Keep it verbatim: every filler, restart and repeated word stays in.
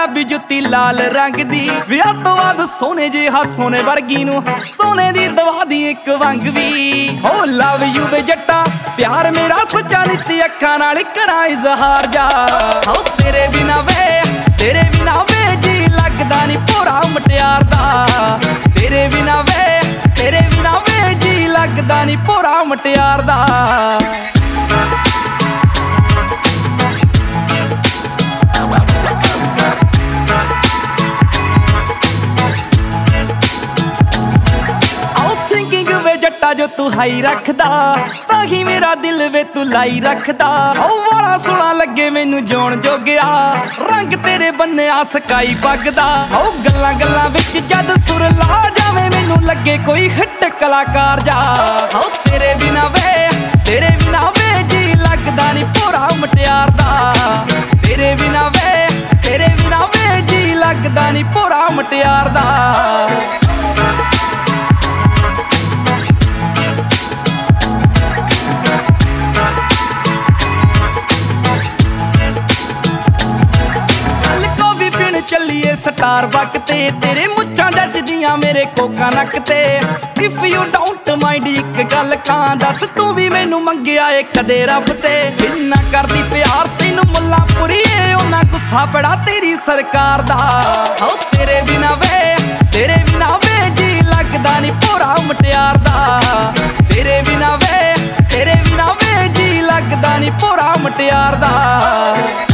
गुलाबी जुत्ती लाल रंग दी विआह तो बाद सोने जिहा सोने वर्गी नूं सोने दी दवा दी इक वंग वी हो लव यू वे जट्टा प्यार मेरा सच्चा नीती अखां नाल करां इजहार जा हो तेरे बिना वे तेरे बिना वे जी लगदा नी भोरा मटियार दा तेरे बिना वे तेरे बिना वे जी लगदा नी भोरा मटियार दा जट्टा जो तू हाई रखदा ताही मेरा दिल वे तू लाई रखदा ओ बड़ा सोहना लगे मैनू जोन जोगिया रंग तेरे बन्ने आ सकाई पगदा ओ गल्लां गल्लां विच जद सुर ला जावे मैनू लगे कोई हिट कलाकार जा ओ तेरे बिना वे तेरे बिना वे जी लगदा नी भोरा मटियार दा तेरे बिना वे तेरे बिना वे जी लगदा नी भोरा मटियार दा चलिए स्टार बक ते तेरे मुच्छां जचदियां मेरे कोका नक ते इफ यू डोंट माइंड इक गल कां दस तू भी मैनू मंगिया ए कदे रब ते जिन्ना करदी प्यार तैनू मुल्लां पुरीए ओना गुस्सा बड़ा तेरी सरकार दा हो तेरे बिना वे तेरे बिना वे जी लगदा नी भोरा मटियार दा तेरे बिना वे तेरे बिना वे जी लगदा नी भोरा मटियार दा